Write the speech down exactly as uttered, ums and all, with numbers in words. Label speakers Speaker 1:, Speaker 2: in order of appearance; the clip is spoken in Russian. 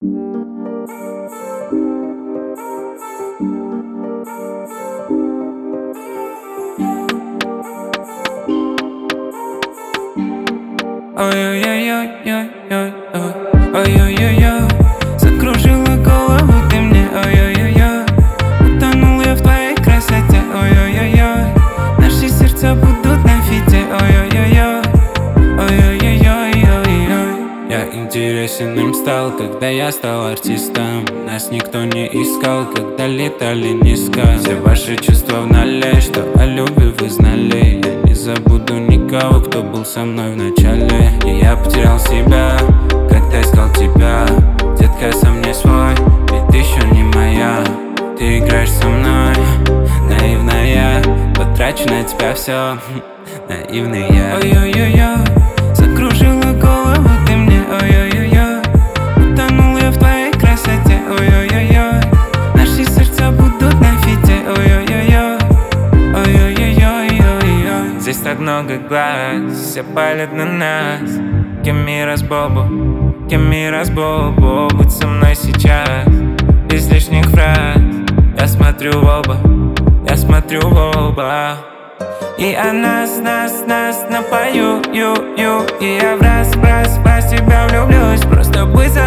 Speaker 1: Ой-ой-ой-ой-ой-ой-ой, ой-ой-ой-ой, закружила голову ты мне, ой-ой-ой-ой, утонул я в твоей красоте, ой-ой-ой-ой, наши сердца будут на фите, ой-ой-ой-ой, ой-ой-ой-ой-ой. Я интересен им стал, когда я стал артистом. Нас никто не искал, когда летали низко. Все ваши чувства в нале, что о любви вы знали. Я не забуду никого, кто был со мной в начале. И я потерял себя, когда искал тебя. Детка, сам не свой, ведь ты еще не моя. Ты играешь со мной, наивная. Потрачу на тебя все, наивный я. Ой-ой-ой-ой, закружила голову ты мне, ой-ой-ой-ой, утонул я в твоей красоте, ой-ой-ой-ой, наши сердца будут на фите, ой-ой-ой-ой, ой-ой-ой-ой-ой. Здесь так много глаз, все палят на нас. Кемирас Бобо, Кемирас Бобо, будь со мной сейчас, без лишних фраз. Я смотрю в оба, я смотрю в оба. И я нас, нас, нас напою, ю, ю. И я в раз, в раз, в раз тебя влюблюсь. Просто будь со